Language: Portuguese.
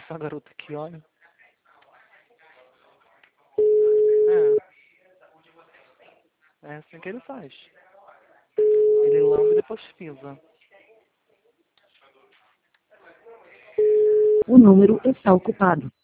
Essa garota aqui, olha. É assim que ele faz. Ele lambe e depois pisa. O número está ocupado.